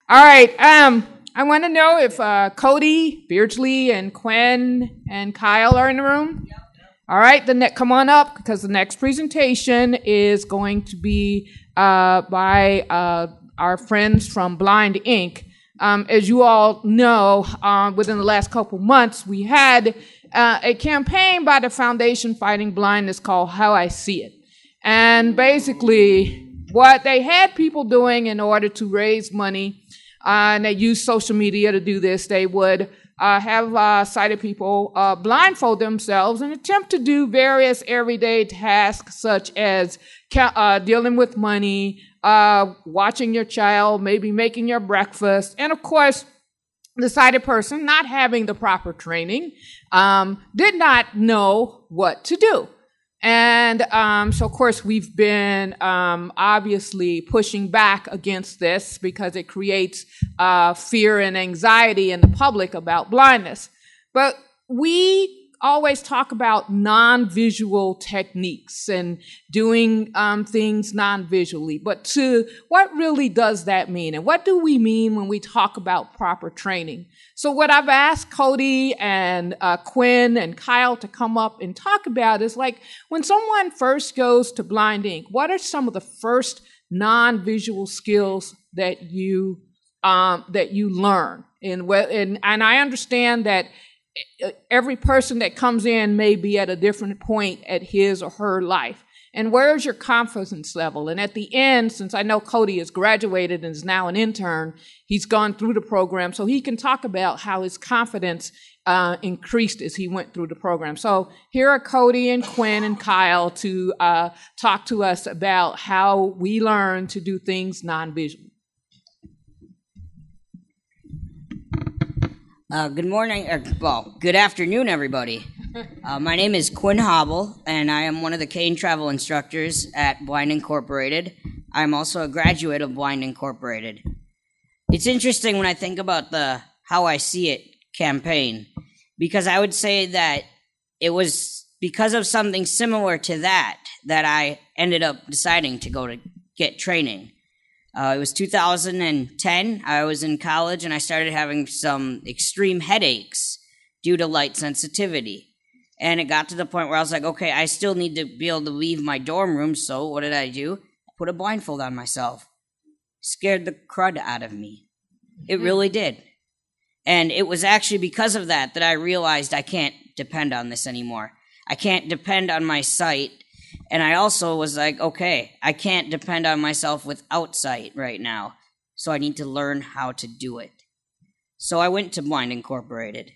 All right. I want to know if Cody, Beardsley, and Quinn and Kyle are in the room. All right. Come on up because the next presentation is going to be by our friends from Blind Inc. As you all know, within the last couple months, we had a campaign by the Foundation Fighting Blindness called How I See It. And basically, what they had people doing in order to raise money, and they used social media to do this, they would have sighted people blindfold themselves and attempt to do various everyday tasks such as dealing with money, watching your child, maybe making your breakfast, and of course, the sighted person, not having the proper training, did not know what to do. And so, of course, we've been obviously pushing back against this because it creates fear and anxiety in the public about blindness. But we always talk about non-visual techniques and doing things non-visually. But what really does that mean? And what do we mean when we talk about proper training? So what I've asked Cody and Quinn and Kyle to come up and talk about is like when someone first goes to Blind Inc., what are some of the first non-visual skills that you learn? And I understand that every person that comes in may be at a different point at his or her life. And where's your confidence level? And at the end, since I know Cody has graduated and is now an intern, he's gone through the program, so he can talk about how his confidence increased as he went through the program. So here are Cody and Quinn and Kyle to talk to us about how we learn to do things non-visual. Good morning, good afternoon, everybody. My name is Quinn Hobble, and I am one of the cane travel instructors at Blind Incorporated. I'm also a graduate of Blind Incorporated. It's interesting when I think about the How I See It campaign, because I would say that it was because of something similar to that I ended up deciding to go to get training. It was 2010. I was in college, and I started having some extreme headaches due to light sensitivity. And it got to the point where I was like, okay, I still need to be able to leave my dorm room, so what did I do? I put a blindfold on myself. Scared the crud out of me. It really did. And it was actually because of that I realized I can't depend on this anymore. I can't depend on my sight. And I also was like, okay, I can't depend on myself without sight right now, so I need to learn how to do it. So I went to Blind Incorporated.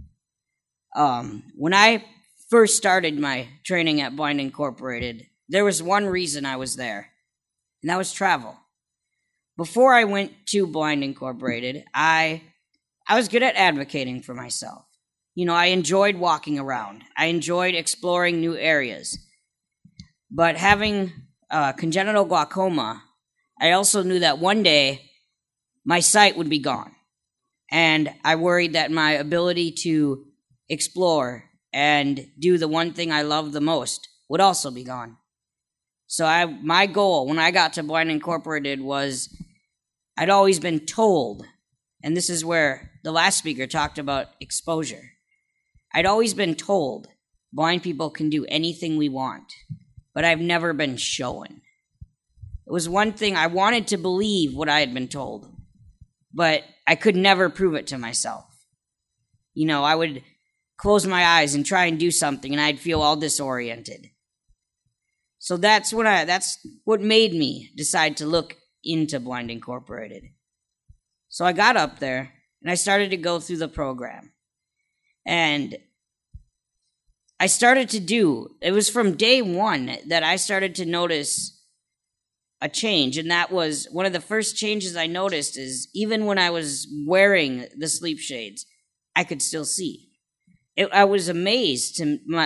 When I first started my training at Blind Incorporated, there was one reason I was there, and that was travel. Before I went to Blind Incorporated, I was good at advocating for myself. You know, I enjoyed walking around. I enjoyed exploring new areas. But having congenital glaucoma, I also knew that one day my sight would be gone. And I worried that my ability to explore and do the one thing I love the most would also be gone. So my goal when I got to Blind Incorporated was I'd always been told, and this is where the last speaker talked about exposure. I'd always been told blind people can do anything we want, but I've never been shown. It was one thing I wanted to believe what I had been told, but I could never prove it to myself. You know, I would close my eyes and try and do something, and I'd feel all disoriented. So that's what made me decide to look into Blind Incorporated. So I got up there, and I started to go through the program. And I started to it was from day one that I started to notice a change, and that was one of the first changes I noticed is even when I was wearing the sleep shades, I could still see. I was amazed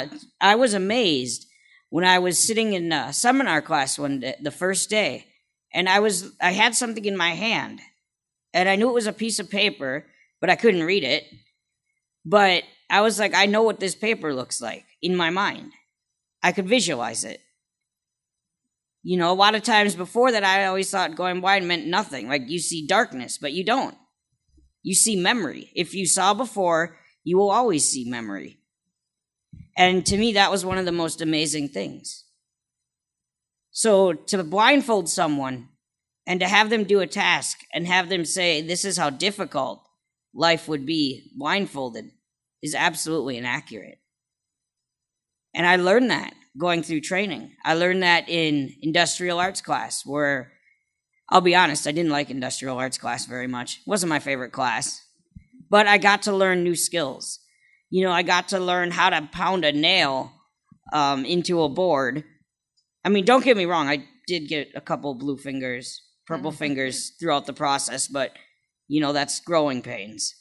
when I was sitting in a seminar class one day, the first day, and I had something in my hand, and I knew it was a piece of paper, but I couldn't read it. But I was like, I know what this paper looks like in my mind. I could visualize it. You know, a lot of times before that, I always thought going blind meant nothing. Like, you see darkness, but you don't. You see memory. If you saw before, you will always see memory. And to me, that was one of the most amazing things. So to blindfold someone and to have them do a task and have them say, this is how difficult life would be blindfolded, is absolutely inaccurate. And I learned that going through training. I learned that in industrial arts class, where, I'll be honest, I didn't like industrial arts class very much. It wasn't my favorite class. But I got to learn new skills. You know, I got to learn how to pound a nail into a board. I mean, don't get me wrong, I did get a couple blue fingers, purple fingers throughout the process, but, you know, that's growing pains.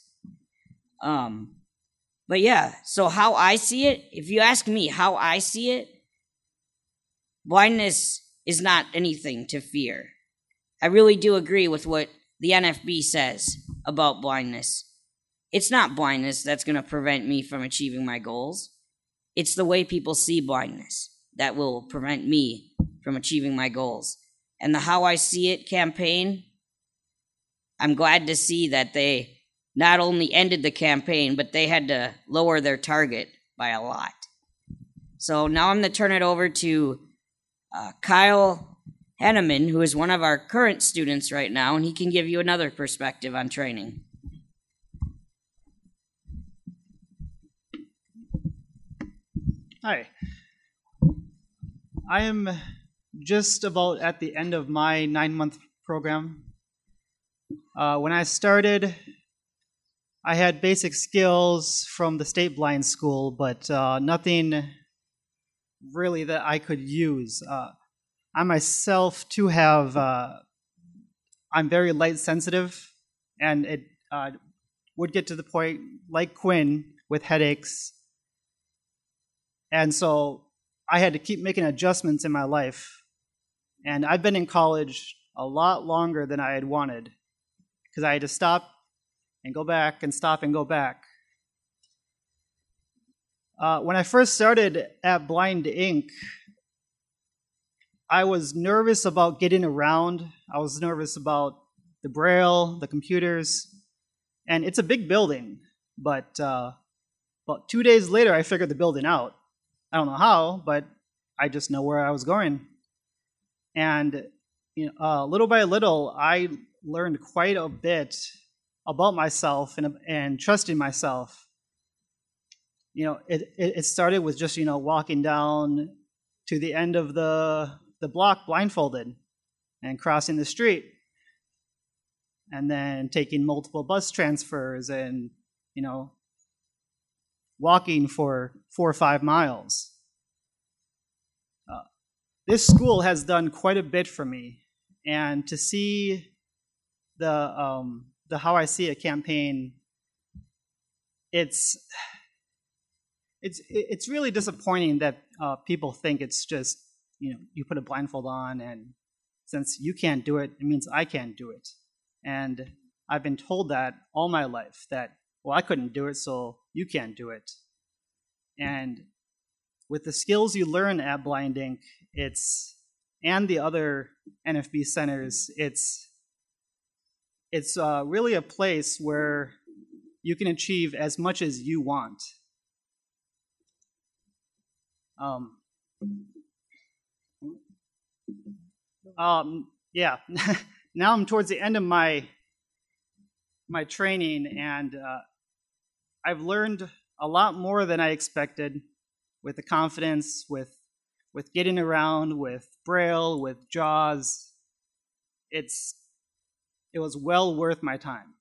But yeah, so how I see it, if you ask me how I see it, blindness is not anything to fear. I really do agree with what the NFB says about blindness. It's not blindness that's going to prevent me from achieving my goals. It's the way people see blindness that will prevent me from achieving my goals. And the How I See It campaign, I'm glad to see that they not only ended the campaign, but they had to lower their target by a lot. So now I'm going to turn it over to Kyle Henneman, who is one of our current students right now, and he can give you another perspective on training. Hi. I am just about at the end of my 9-month program. When I started, I had basic skills from the state blind school, but nothing really that I could use. I myself, too, I'm very light sensitive, and it would get to the point, like Quinn, with headaches. And so I had to keep making adjustments in my life. And I've been in college a lot longer than I had wanted, because I had to stop and go back and stop and go back. When I first started at Blind Inc., I was nervous about getting around. I was nervous about the Braille, the computers, and it's a big building. But about 2 days later, I figured the building out. I don't know how, but I just know where I was going. And little by little, I learned quite a bit about myself and trusting myself. It started with just walking down to the end of the block blindfolded and crossing the street, and then taking multiple bus transfers and walking for 4 or 5 miles. This school has done quite a bit for me, and to see the How I See It campaign, it's really disappointing that people think it's just you put a blindfold on, and since you can't do it, it means I can't do it. And I've been told that all my life, that, well, I couldn't do it, so you can't do it. And with the skills you learn at Blind Inc., and the other NFB centers, it's really a place where you can achieve as much as you want. Yeah. Now I'm towards the end of my training, and I've learned a lot more than I expected, with the confidence, with getting around, with Braille, with JAWS. It was well worth my time.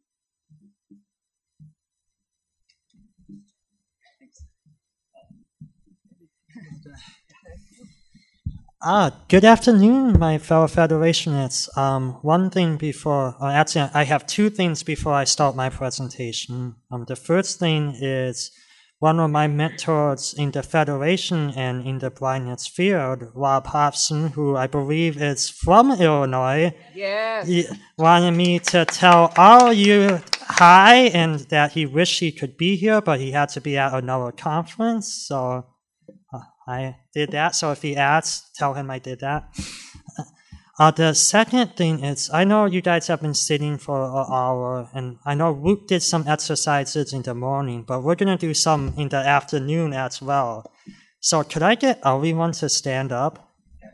Good afternoon, my fellow Federationists. One thing before, actually, I have 2 things before I start my presentation. The first thing is one of my mentors in the Federation and in the blindness field, Rob Hobson, who I believe is from Illinois. Yes. He wanted me to tell all you hi and that he wished he could be here, but he had to be at another conference, so I did that. So if he asks, tell him I did that. The second thing is, I know you guys have been sitting for an hour, and I know Luke did some exercises in the morning, but we're going to do some in the afternoon as well. So could I get everyone to stand up?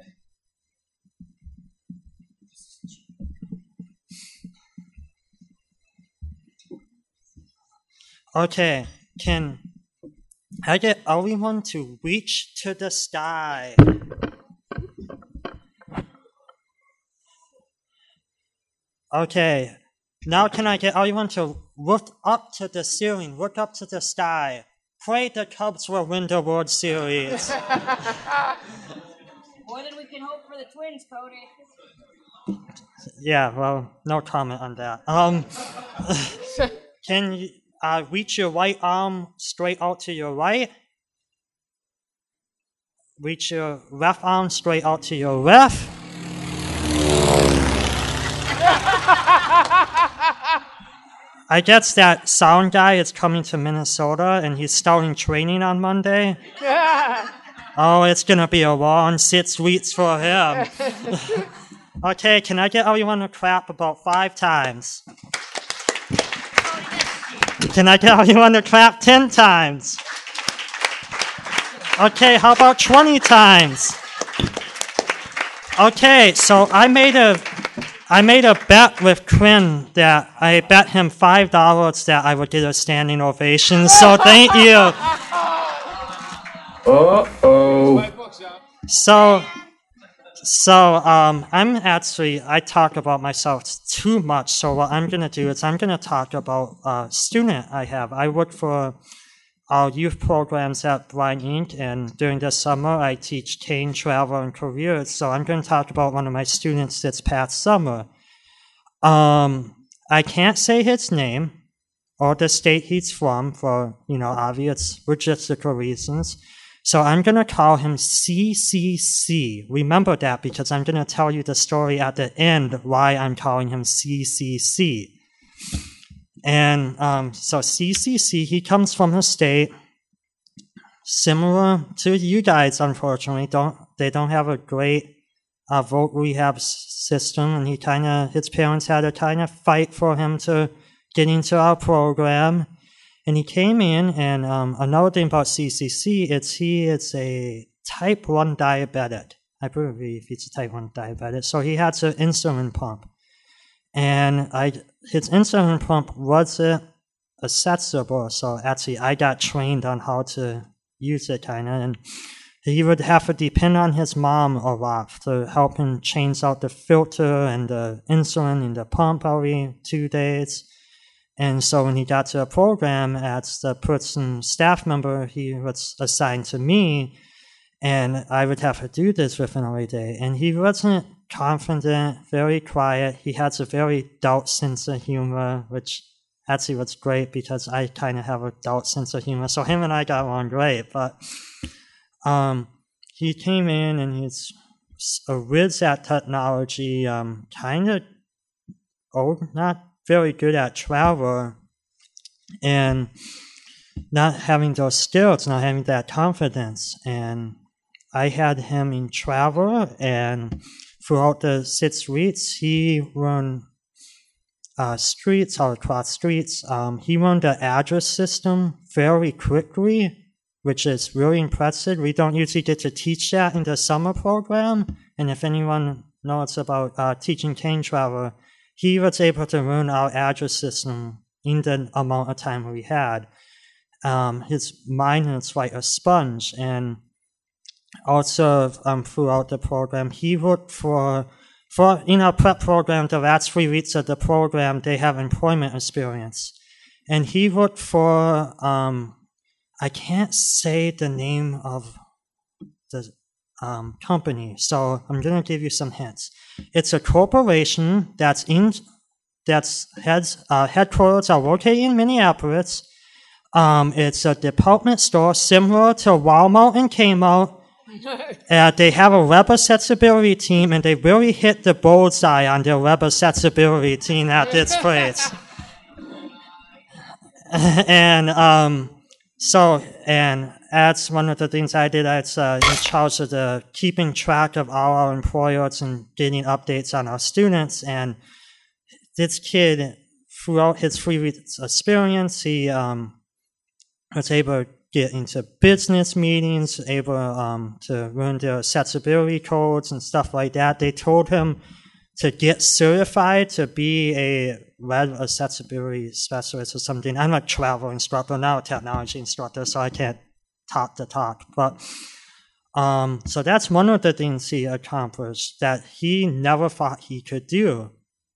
Okay, can I get everyone to reach to the sky? Okay, now can I get everyone to look up to the ceiling, look up to the sky? Pray the Cubs will win the World Series. More than we can hope for the Twins, Cody. Yeah, well, no comment on that. Can you reach your right arm straight out to your right? Reach your left arm straight out to your left. I guess that sound guy is coming to Minnesota and he's starting training on Monday. Oh, it's going to be a long 6 weeks for him. Okay, can I get everyone to clap about 5 times? Can I get everyone to clap 10 times? Okay, how about 20 times? Okay, so I made a bet with Quinn that I bet him $5 that I would get a standing ovation. So thank you. Uh-oh. I talk about myself too much. So what I'm going to do is I'm going to talk about a student I have. I work for our youth programs at Blind Inc. And during the summer, I teach cane, travel, and careers. So I'm going to talk about one of my students this past summer. I can't say his name or the state he's from for, obvious logistical reasons. So I'm going to call him CCC. Remember that because I'm going to tell you the story at the end why I'm calling him CCC. And so CCC, he comes from a state similar to you guys, unfortunately. They don't have a great vote rehab system, and his parents had to kind of fight for him to get into our program. And he came in, and another thing about CCC is he is a type 1 diabetic. I believe he's a type 1 diabetic. So he has an insulin pump. And his insulin pump wasn't accessible, so actually I got trained on how to use it and he would have to depend on his mom a lot to help him change out the filter and the insulin in the pump every 2 days. And so when he got to a program as the staff member, he was assigned to me, and I would have to do this with him every day. And he wasn't confident, very quiet. He has a very adult sense of humor, which actually was great because I kind of have an adult sense of humor. So him and I got along great. But he came in and he's a whiz at technology, kind of old, not very good at travel, and not having those skills, not having that confidence. And I had him in travel, and throughout the 6 weeks, he run streets, all across streets. He run the address system very quickly, which is really impressive. We don't usually get to teach that in the summer program. And if anyone knows about teaching cane travel, he was able to run our address system in the amount of time we had. His mind is like a sponge. And also throughout the program, he worked for in our prep program, the last 3 weeks of the program, they have employment experience. And he worked for, I can't say the name of the company, so I'm going to give you some hints. It's a corporation that's headquarters are located in Minneapolis. It's a department store similar to Walmart and Kmart. They have a web accessibility team, and they really hit the bullseye on their web accessibility team at this place. And that's one of the things I did. I was in charge of the keeping track of all our employers and getting updates on our students. And this kid, throughout his 3 weeks experience, he was able to get into business meetings, able to learn their accessibility codes and stuff like that. They told him to get certified to be a web accessibility specialist or something. I'm a travel instructor, not a technology instructor, so I can't talk the talk. But so that's one of the things he accomplished that he never thought he could do.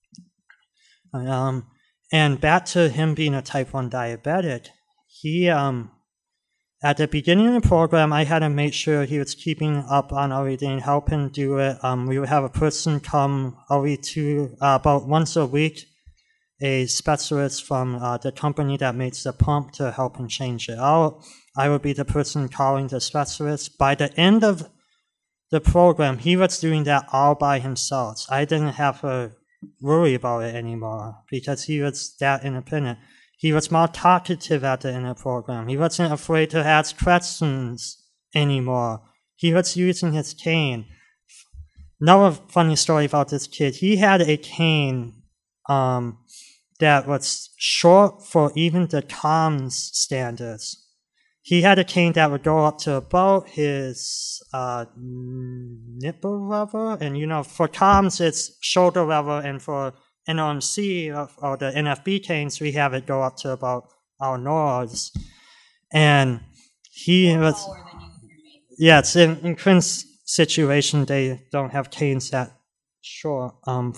And back to him being a type 1 diabetic, he at the beginning of the program, I had to make sure he was keeping up on everything, help him do it. We would have a person come about once a week, a specialist from the company that makes the pump to help him change it out. I would be the person calling the specialist. By the end of the program, he was doing that all by himself. I didn't have to worry about it anymore because he was that independent. He was more talkative at the end of the program. He wasn't afraid to ask questions anymore. He was using his cane. Another funny story about this kid, he had a cane that was short for even the comms standards. He had a cane that would go up to about his nipple level, and for comms it's shoulder level, and for NRMC or the NFB canes, we have it go up to about our nose. And he was, it's in Quinn's situation, they don't have canes that short and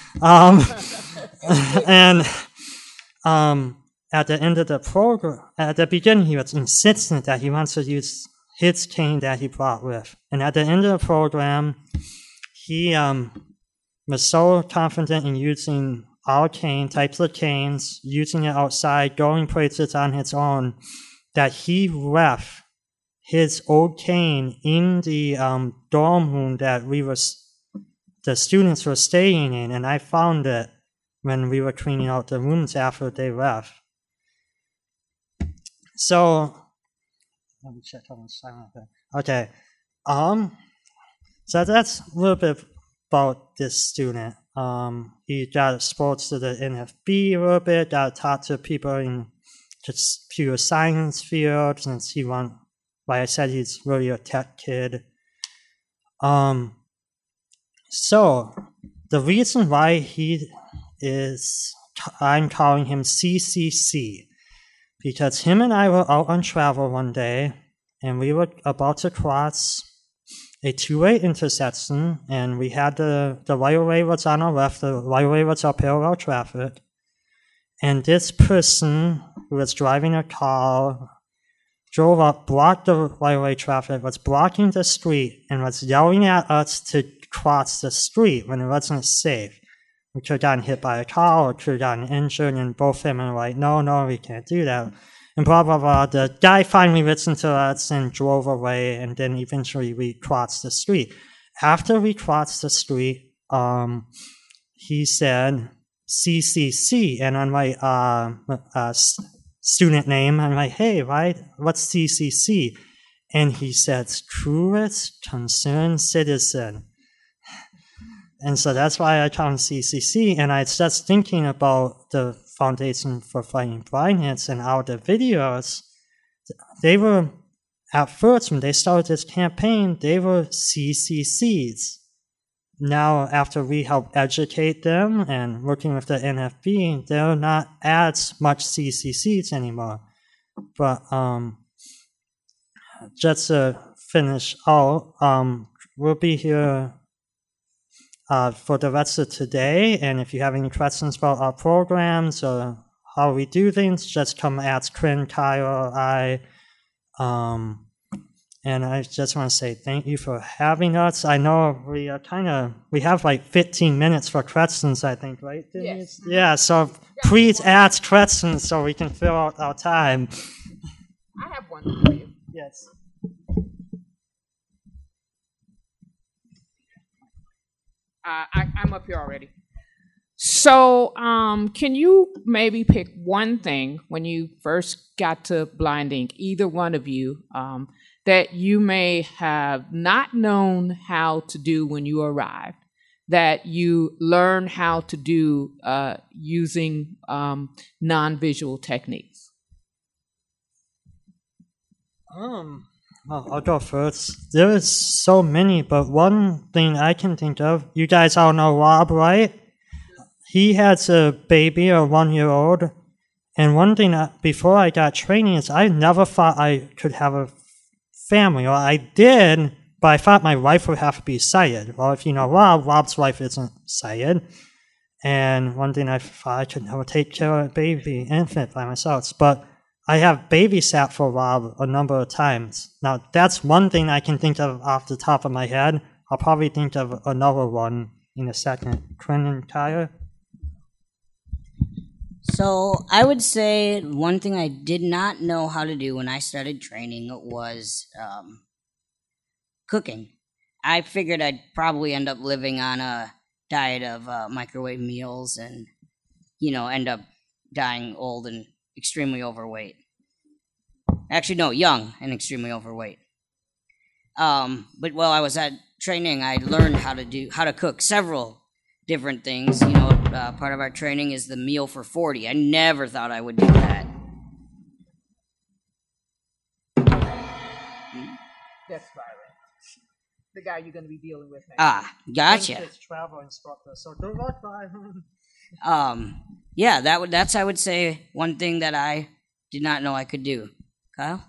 at the end of the program, at the beginning, he was insistent that he wants to use his cane that he brought with. And at the end of the program, he was so confident in using our types of canes, using it outside, going places on his own, that he left his old cane in the dorm room that the students were staying in, and I found it when we were cleaning out the rooms after they left. So, let me check how much time I have. Okay. So that's a little bit about this student. He got exposed to the NFB a little bit, got to talk to people in computer science field, since like I said, he's really a tech kid. So, the reason why I'm calling him CCC, because him and I were out on travel one day, and we were about to cross a two-way intersection, and we had the right-of-way was on our left, the right-of-way was our parallel traffic, and this person who was driving a car drove up, blocked the right-of-way traffic, was blocking the street, and was yelling at us to cross the street when it wasn't safe. We could have gotten hit by a car or could have gotten injured, and both of them were like, no, we can't do that. And blah, blah, blah. The guy finally listened to us and drove away, and then eventually we crossed the street. After we crossed the street, he said, CCC, and on my student name, I'm like, hey, what's CCC? And he said, Cruise Concerned Citizen. And so that's why I call him CCC, and I started thinking about the Foundation for Fighting Blindness and all the videos. They were, at first, when they started this campaign, they were CCCs. Now, after we help educate them and working with the NFB, they're not as much CCCs anymore. But just to finish out, we'll be here for the rest of today, and if you have any questions about our programs or how we do things, just come ask Quinn, Kyle, or I. And I just want to say thank you for having us. I know we have like 15 minutes for questions, I think, right, Denise? Yes. Yeah, so please ask questions so we can fill out our time. I have one for you. Yes. I'm up here already. So, can you maybe pick one thing when you first got to Blind Ink, either one of you, that you may have not known how to do when you arrived, that you learned how to do using non-visual techniques? Well, I'll go first. There is so many, but one thing I can think of, you guys all know Rob, right? He has a baby, a 1-year-old, and one thing before I got training is I never thought I could have a family, or I did, but I thought my wife would have to be sighted. Well, if you know Rob, Rob's wife isn't sighted, and one thing I thought I could never take care of a baby infant by myself, but I have babysat for Rob a number of times. Now, that's one thing I can think of off the top of my head. I'll probably think of another one in a second. Quinn and Kaya? So I would say one thing I did not know how to do when I started training was cooking. I figured I'd probably end up living on a diet of microwave meals and, end up dying old and extremely overweight. Actually, no, young and extremely overweight. But while I was at training, I learned how to cook several different things. Part of our training is the meal for 40. I never thought I would do that. That's Byron, the guy you're going to be dealing with next. Ah, gotcha. Travel instructor, so good luck, Byron. Yeah, that's I would say one thing that I did not know I could do. Kyle?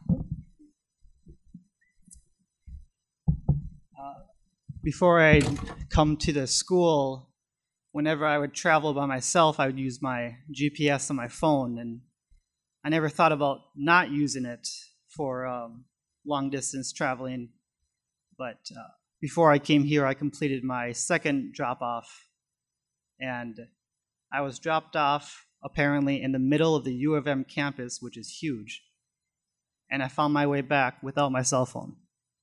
Before I come to the school, whenever I would travel by myself, I would use my GPS on my phone, and I never thought about not using it for long distance traveling. But before I came here, I completed my second drop off, and I was dropped off apparently in the middle of the U of M campus, which is huge, and I found my way back without my cell phone.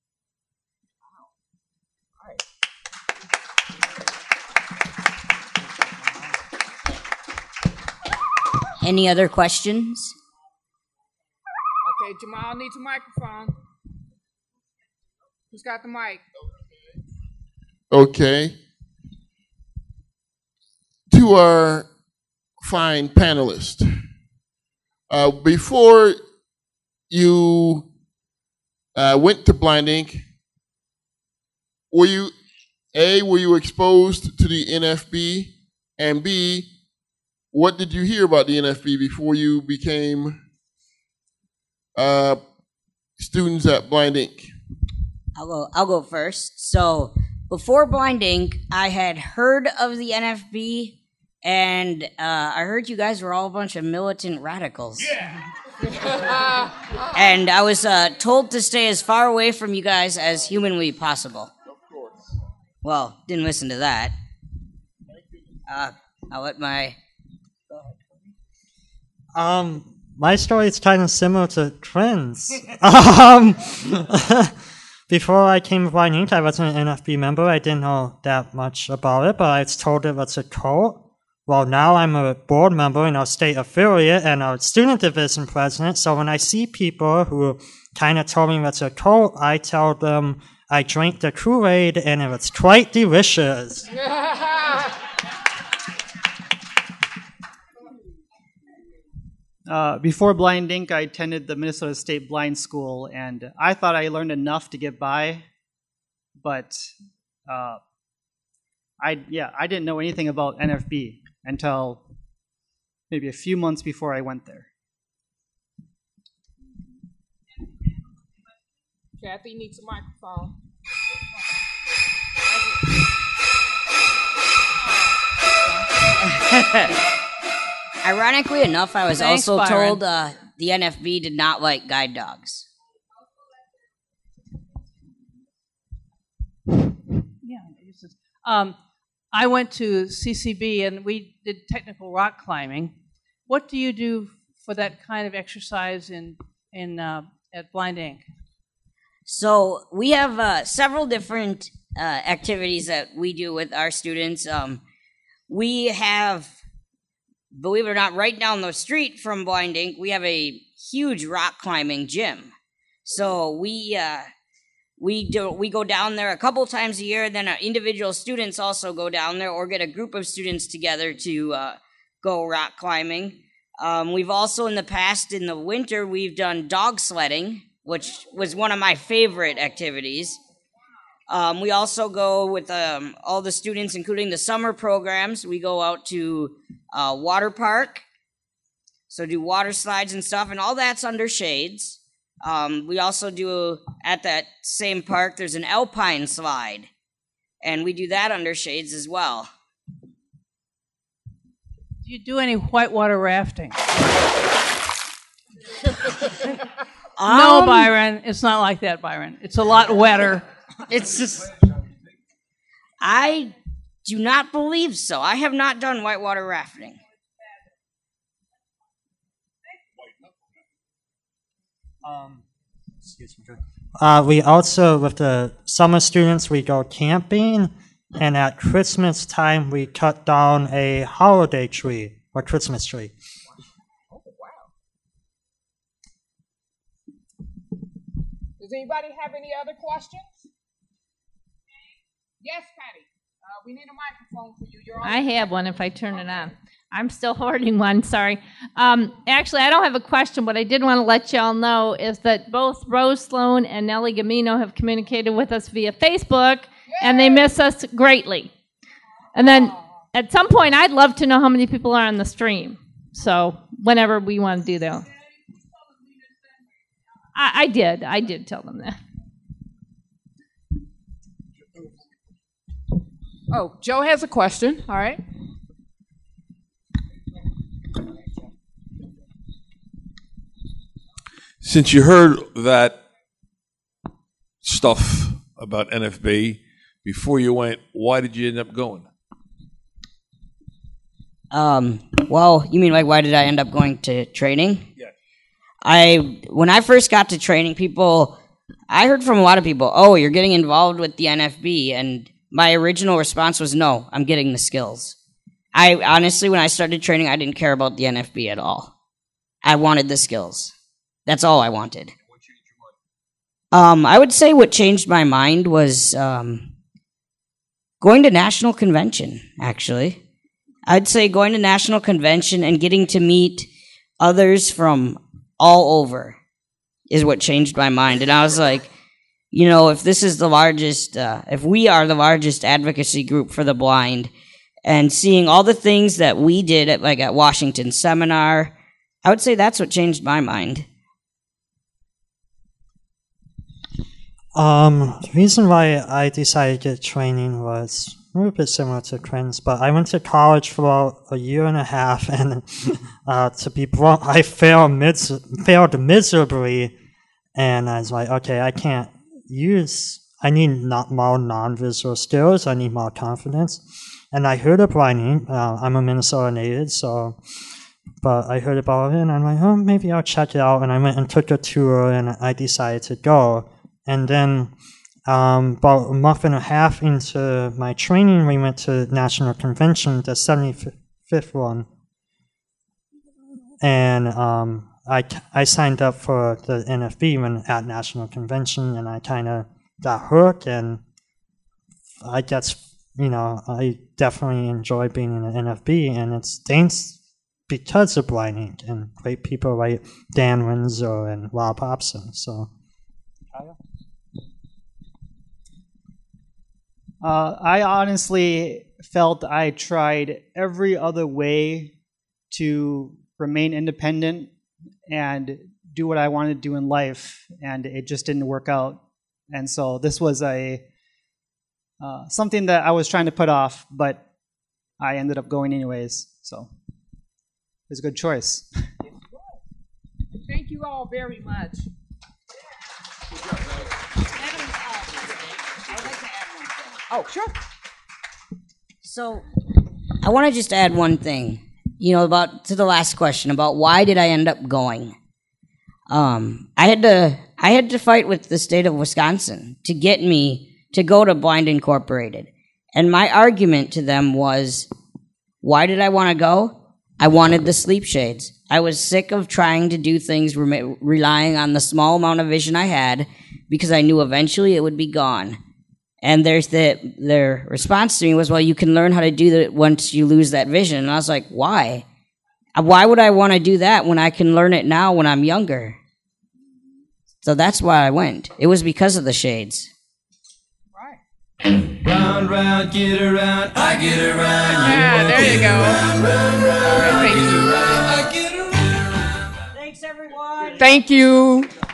Any other questions? Okay, Jamal needs a microphone. Who's got the mic? Okay. To our fine panelists, before you went to Blind Ink, were you exposed to the NFB, and B, what did you hear about the NFB before you became students at Blind Ink? I'll go first. So before Blind Ink, I had heard of the NFB, and I heard you guys were all a bunch of militant radicals. Yeah. And I was told to stay as far away from you guys as humanly possible. Of course. Well, didn't listen to that. I'll let my... My story is kind of similar to Quinn's. Before I came to Blind Ink, I wasn't an NFB member. I didn't know that much about it, but I was told it was a cult. Well, now I'm a board member in our state affiliate and our student division president, so when I see people who kind of told me it's a cult, I tell them I drank the Kool-Aid and it was quite delicious. Before Blind Ink, I attended the Minnesota State Blind School, and I thought I learned enough to get by, but I didn't know anything about NFB until maybe a few months before I went there. Kathy needs a microphone. Ironically enough, I was Thanks, also Byron. told the NFB did not like guide dogs. I went to CCB and we did technical rock climbing. What do you do for that kind of exercise at Blind Ink? So we have several different activities that we do with our students. we have, believe it or not, right down the street from Blind Inc., we have a huge rock climbing gym. So we go down there a couple times a year, and then individual students also go down there or get a group of students together to go rock climbing. We've also in the past, in the winter, we've done dog sledding, which was one of my favorite activities. We also go with all the students, including the summer programs. We go out to water park, so do water slides and stuff, and all that's under shades. We also do, at that same park, there's an alpine slide, and we do that under shades as well. Do you do any whitewater rafting? No, Byron. It's not like that, Byron. It's a lot wetter. It's just, I do not believe so. I have not done whitewater rafting. Excuse me. We also, with the summer students, we go camping, and at Christmas time, we cut down a holiday tree or Christmas tree. Does anybody have any other questions? Yes, Patty. We need a microphone for you. You're on. I have one if I turn it on. I'm still hoarding one, sorry. Actually, I don't have a question. What I did want to let y'all know is that both Rose Sloan and Nellie Gamino have communicated with us via Facebook, and they miss us greatly. And then at some point, I'd love to know how many people are on the stream. So whenever we want to do that. I did tell them that. Oh, Joe has a question. All right. Since you heard that stuff about NFB before you went, why did you end up going? Well, you mean like why did I end up going to training? Yeah. When I first got to training, I heard from a lot of people, oh, you're getting involved with the NFB, and my original response was, no, I'm getting the skills. I honestly, when I started training, I didn't care about the NFB at all. I wanted the skills. That's all I wanted. What changed your mind? I would say what changed my mind was going to National Convention, actually. I'd say going to National Convention and getting to meet others from all over is what changed my mind. And I was like, you know, if this is the largest, if we are the largest advocacy group for the blind, and seeing all the things that we did at Washington Seminar, I would say that's what changed my mind. The reason why I decided to get training was a little bit similar to Quinn's, but I went to college for about a year and a half, and to be blunt, I failed miserably, and I was like, okay, I need more non-visual skills, I need more confidence, and I heard of Blind Inc. I'm a Minnesota native, but I heard about it, and I'm like, oh, maybe I'll check it out, and I went and took a tour, and I decided to go. And then about a month and a half into my training, we went to National Convention, the 75th one. And I signed up for the NFB when at National Convention, and I kind of got hooked. And I guess, I definitely enjoy being in the NFB. And it's thanks because of Blind Inc. and great people like Dan Winslow and Rob Hobson. So, I honestly felt I tried every other way to remain independent and do what I wanted to do in life, and it just didn't work out. And so this was something that I was trying to put off, but I ended up going anyways. So it was a good choice. Thank you all very much. Oh, sure. So, I want to just add one thing, to the last question about why did I end up going. I had to fight with the state of Wisconsin to get me to go to Blind Incorporated, and my argument to them was, Why did I want to go? I wanted the sleep shades. I was sick of trying to do things relying on the small amount of vision I had because I knew eventually it would be gone. And their response to me was, well, you can learn how to do that once you lose that vision. And I was like, why? Why would I want to do that when I can learn it now when I'm younger? So that's why I went. It was because of the shades. Round, round, get around, I get around. Yeah, there you go. All right, thank you. Thanks, everyone. Thank you.